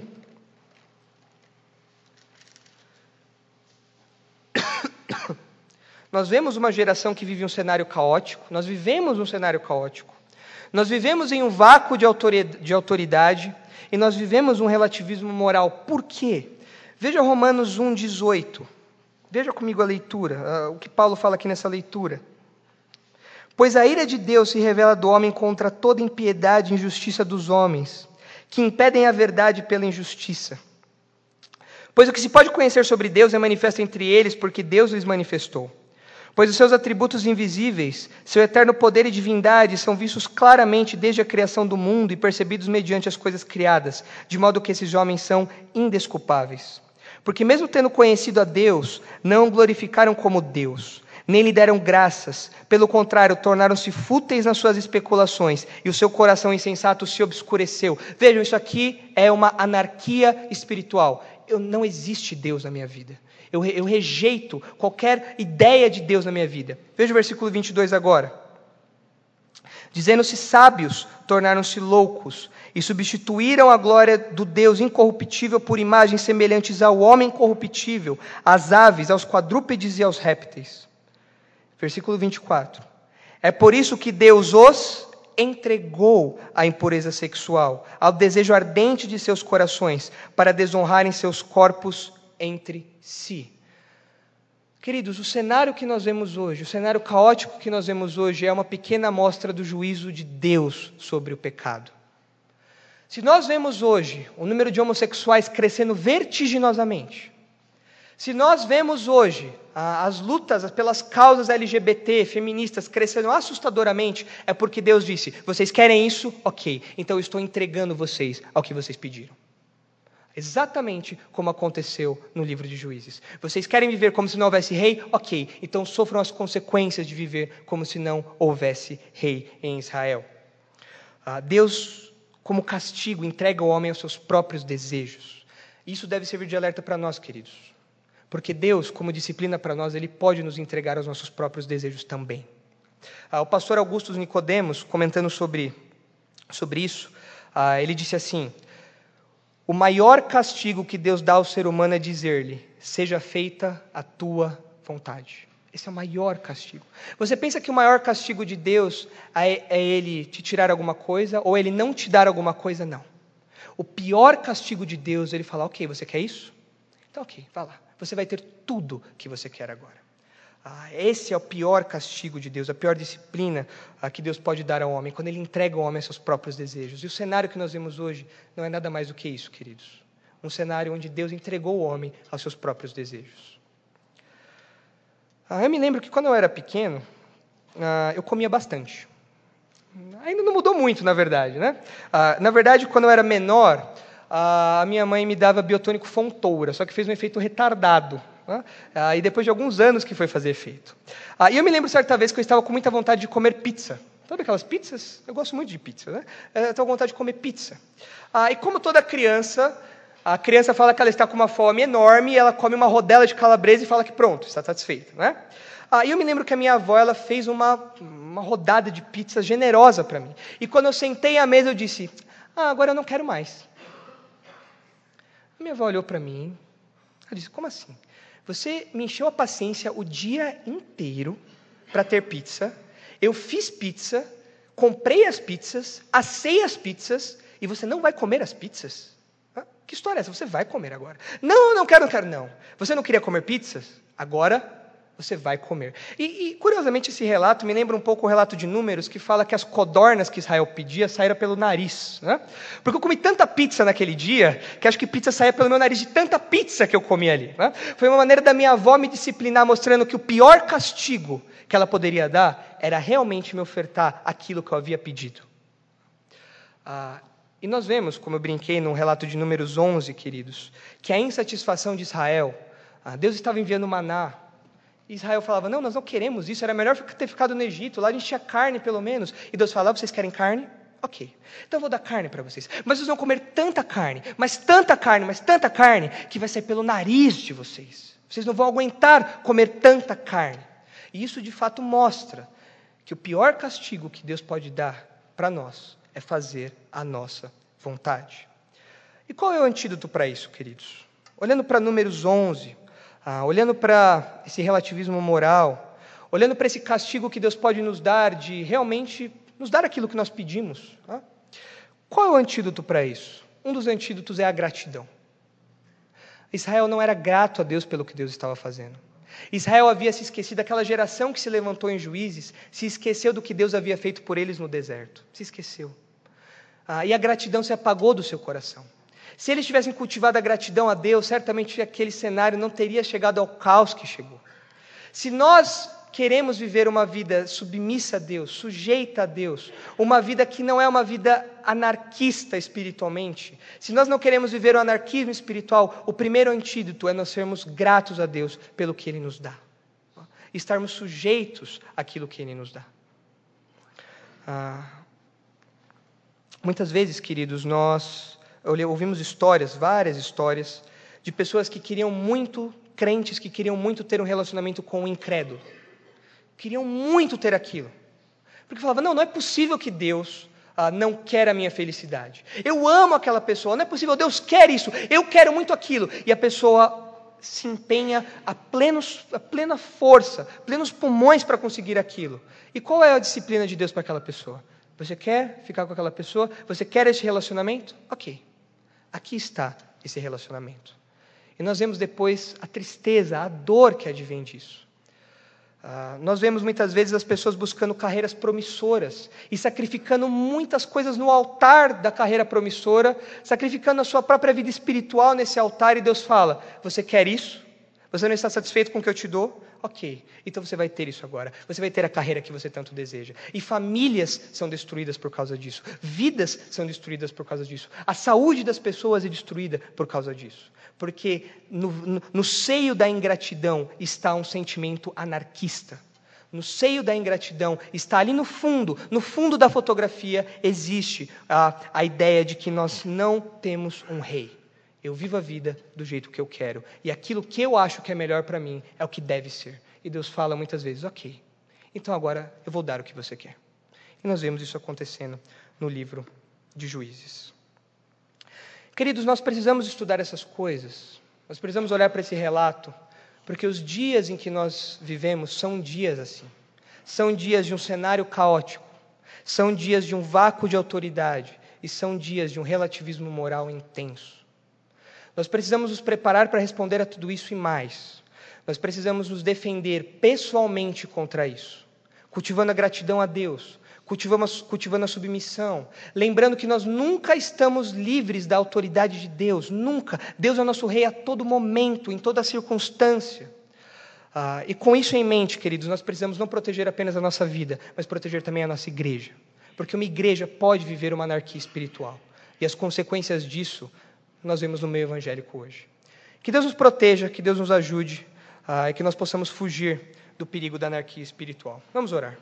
Nós vemos uma geração que vive um cenário caótico, nós vivemos um cenário caótico, nós vivemos em um vácuo de autoridade, e nós vivemos um relativismo moral. Por quê? Veja Romanos 1,18. Veja comigo a leitura, o que Paulo fala aqui nessa leitura. Pois a ira de Deus se revela do homem contra toda impiedade e injustiça dos homens, que impedem a verdade pela injustiça. Pois o que se pode conhecer sobre Deus é manifesto entre eles, porque Deus lhes manifestou. Pois os seus atributos invisíveis, seu eterno poder e divindade são vistos claramente desde a criação do mundo e percebidos mediante as coisas criadas, de modo que esses homens são indesculpáveis. Porque mesmo tendo conhecido a Deus, não o glorificaram como Deus, nem lhe deram graças, pelo contrário, tornaram-se fúteis nas suas especulações, e o seu coração insensato se obscureceu. Vejam, isso aqui é uma anarquia espiritual. Não existe Deus na minha vida. Eu rejeito qualquer ideia de Deus na minha vida. Veja o versículo 22 agora. Dizendo-se sábios, tornaram-se loucos, e substituíram a glória do Deus incorruptível por imagens semelhantes ao homem corruptível, às aves, aos quadrúpedes e aos répteis. Versículo 24. É por isso que Deus os entregou à impureza sexual, ao desejo ardente de seus corações, para desonrarem seus corpos entre si. Queridos, o cenário que nós vemos hoje, o cenário caótico que nós vemos hoje é uma pequena amostra do juízo de Deus sobre o pecado. Se nós vemos hoje o número de homossexuais crescendo vertiginosamente, se nós vemos hoje as lutas pelas causas LGBT, feministas, crescendo assustadoramente, é porque Deus disse, vocês querem isso? Ok, então eu estou entregando vocês ao que vocês pediram. Exatamente como aconteceu no livro de Juízes. Vocês querem viver como se não houvesse rei? Ok, então sofram as consequências de viver como se não houvesse rei em Israel. Deus, como castigo, entrega o homem aos seus próprios desejos. Isso deve servir de alerta para nós, queridos. Porque Deus, como disciplina para nós, Ele pode nos entregar aos nossos próprios desejos também. O pastor Augusto Nicodemos, comentando sobre isso, ele disse assim: o maior castigo que Deus dá ao ser humano é dizer-lhe, seja feita a tua vontade. Esse é o maior castigo. Você pensa que o maior castigo de Deus é Ele te tirar alguma coisa, ou Ele não te dar alguma coisa? Não. O pior castigo de Deus é Ele falar, ok, você quer isso? Então ok, vá lá. Você vai ter tudo que você quer agora. Esse é o pior castigo de Deus, a pior disciplina que Deus pode dar ao homem, quando Ele entrega ao homem seus próprios desejos. E o cenário que nós vemos hoje não é nada mais do que isso, queridos. Um cenário onde Deus entregou o homem aos seus próprios desejos. Eu me lembro que quando eu era pequeno, eu comia bastante. Ainda não mudou muito, na verdade, né? Na verdade, quando eu era menor, a minha mãe me dava biotônico Fontoura, só que fez um efeito retardado. E depois de alguns anos que foi fazer efeito. E eu me lembro certa vez que eu estava com muita vontade de comer pizza. Sabe aquelas pizzas? Eu gosto muito de pizza, né? Eu estava com vontade de comer pizza. E como toda criança, a criança fala que ela está com uma fome enorme, e ela come uma rodela de calabresa e fala que pronto, está satisfeita, né? E eu me lembro que a minha avó, ela fez uma rodada de pizza generosa para mim. E quando eu sentei à mesa, eu disse, agora eu não quero mais. A minha avó olhou para mim, ela disse, como assim? Você me encheu a paciência o dia inteiro para ter pizza, eu fiz pizza, comprei as pizzas, assei as pizzas, e você não vai comer as pizzas? Que história é essa? Você vai comer agora. Não quero. Não. Você não queria comer pizzas? Agora você vai comer. E curiosamente, esse relato me lembra um pouco o relato de Números, que fala que as codornas que Israel pedia saíram pelo nariz. Né? Porque eu comi tanta pizza naquele dia, que acho que pizza saía pelo meu nariz de tanta pizza que eu comi ali. Né? Foi uma maneira da minha avó me disciplinar, mostrando que o pior castigo que ela poderia dar era realmente me ofertar aquilo que eu havia pedido. E nós vemos, como eu brinquei no relato de Números 11, queridos, que a insatisfação de Israel, Deus estava enviando maná, Israel falava, não, nós não queremos isso, era melhor ter ficado no Egito, lá a gente tinha carne pelo menos. E Deus falava, vocês querem carne? Ok, então eu vou dar carne para vocês. Mas vocês vão comer tanta carne, mas tanta carne, que vai sair pelo nariz de vocês. Vocês não vão aguentar comer tanta carne. E isso de fato mostra que o pior castigo que Deus pode dar para nós é fazer a nossa vontade. E qual é o antídoto para isso, queridos? Olhando para Números 11... olhando para esse relativismo moral, olhando para esse castigo que Deus pode nos dar, de realmente nos dar aquilo que nós pedimos. Qual é o antídoto para isso? Um dos antídotos é a gratidão. Israel não era grato a Deus pelo que Deus estava fazendo. Israel havia se esquecido, aquela geração que se levantou em Juízes, se esqueceu do que Deus havia feito por eles no deserto. Se esqueceu. E a gratidão se apagou do seu coração. Se eles tivessem cultivado a gratidão a Deus, certamente aquele cenário não teria chegado ao caos que chegou. Se nós queremos viver uma vida submissa a Deus, sujeita a Deus, uma vida que não é uma vida anarquista espiritualmente, se nós não queremos viver o anarquismo espiritual, o primeiro antídoto é nós sermos gratos a Deus pelo que Ele nos dá. Estarmos sujeitos àquilo que Ele nos dá. Muitas vezes, queridos, nós ouvimos histórias, várias histórias, de pessoas que queriam muito crentes que queriam muito ter um relacionamento com o incrédulo. Queriam muito ter aquilo. Porque falavam, não é possível que Deus não quer a minha felicidade. Eu amo aquela pessoa, não é possível, Deus quer isso, eu quero muito aquilo. E a pessoa se empenha a plena força, plenos pulmões para conseguir aquilo. E qual é a disciplina de Deus para aquela pessoa? Você quer ficar com aquela pessoa? Você quer esse relacionamento? Ok, aqui está esse relacionamento. E nós vemos depois a tristeza, a dor que advém disso. Nós vemos muitas vezes as pessoas buscando carreiras promissoras e sacrificando muitas coisas no altar da carreira promissora, sacrificando a sua própria vida espiritual nesse altar, e Deus fala, você quer isso? Você não está satisfeito com o que eu te dou? Ok, então você vai ter isso agora. Você vai ter a carreira que você tanto deseja. E famílias são destruídas por causa disso. Vidas são destruídas por causa disso. A saúde das pessoas é destruída por causa disso. Porque no seio da ingratidão está um sentimento anarquista. No seio da ingratidão está ali no fundo da fotografia, existe a ideia de que nós não temos um rei. Eu vivo a vida do jeito que eu quero. E aquilo que eu acho que é melhor para mim é o que deve ser. E Deus fala muitas vezes, ok, então agora eu vou dar o que você quer. E nós vemos isso acontecendo no livro de Juízes. Queridos, nós precisamos estudar essas coisas. Nós precisamos olhar para esse relato, porque os dias em que nós vivemos são dias assim. São dias de um cenário caótico. São dias de um vácuo de autoridade. E são dias de um relativismo moral intenso. Nós precisamos nos preparar para responder a tudo isso e mais. Nós precisamos nos defender pessoalmente contra isso, cultivando a gratidão a Deus, cultivando a submissão, lembrando que nós nunca estamos livres da autoridade de Deus, nunca. Deus é o nosso rei a todo momento, em toda circunstância. E com isso em mente, queridos, nós precisamos não proteger apenas a nossa vida, mas proteger também a nossa igreja. Porque uma igreja pode viver uma anarquia espiritual. E as consequências disso nós vemos no meio evangélico hoje. Que Deus nos proteja, que Deus nos ajude, e que nós possamos fugir do perigo da anarquia espiritual. Vamos orar.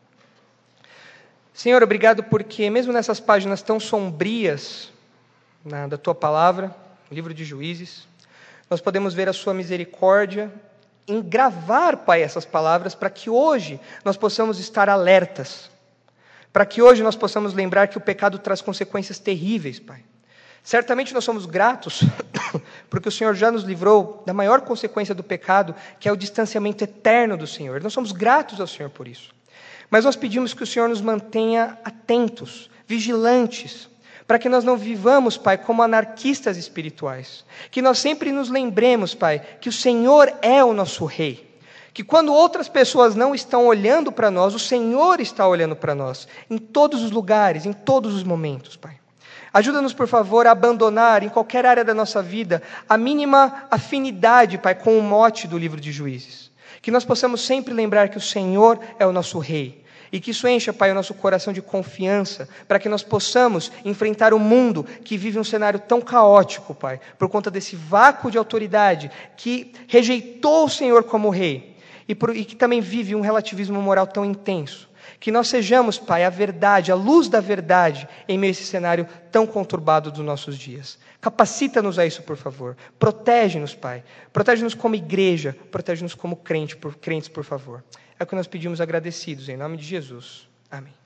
Senhor, obrigado porque mesmo nessas páginas tão sombrias da Tua Palavra, no livro de Juízes, nós podemos ver a Sua misericórdia em gravar, Pai, essas palavras, para que hoje nós possamos estar alertas, para que hoje nós possamos lembrar que o pecado traz consequências terríveis, Pai. Certamente nós somos gratos, porque o Senhor já nos livrou da maior consequência do pecado, que é o distanciamento eterno do Senhor. Nós somos gratos ao Senhor por isso. Mas nós pedimos que o Senhor nos mantenha atentos, vigilantes, para que nós não vivamos, Pai, como anarquistas espirituais. Que nós sempre nos lembremos, Pai, que o Senhor é o nosso Rei. Que quando outras pessoas não estão olhando para nós, o Senhor está olhando para nós, em todos os lugares, em todos os momentos, Pai. Ajuda-nos, por favor, a abandonar, em qualquer área da nossa vida, a mínima afinidade, Pai, com o mote do livro de Juízes. Que nós possamos sempre lembrar que o Senhor é o nosso Rei. E que isso encha, Pai, o nosso coração de confiança, para que nós possamos enfrentar o mundo que vive um cenário tão caótico, Pai, por conta desse vácuo de autoridade, que rejeitou o Senhor como Rei, e que também vive um relativismo moral tão intenso. Que nós sejamos, Pai, a verdade, a luz da verdade, em meio a esse cenário tão conturbado dos nossos dias. Capacita-nos a isso, por favor. Protege-nos, Pai. Protege-nos como igreja, protege-nos como crentes, por favor. É o que nós pedimos agradecidos, em nome de Jesus. Amém.